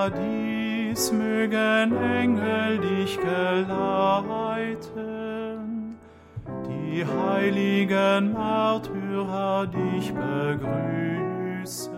Paradies mögen Engel dich geleiten, die heiligen Märtyrer dich begrüßen.